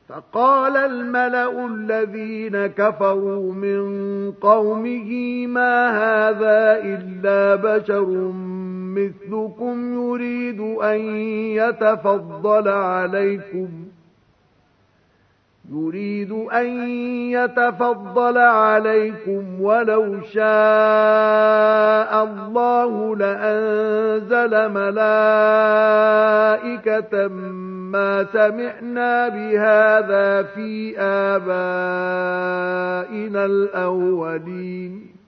فقال الملأ الذين كفروا من قومه ما هذا إلا بشر مثلكم يريد أن يتفضل عليكم ولو شاء الله لأنزل ملائكة ما سمعنا بهذا في آبائنا الأولين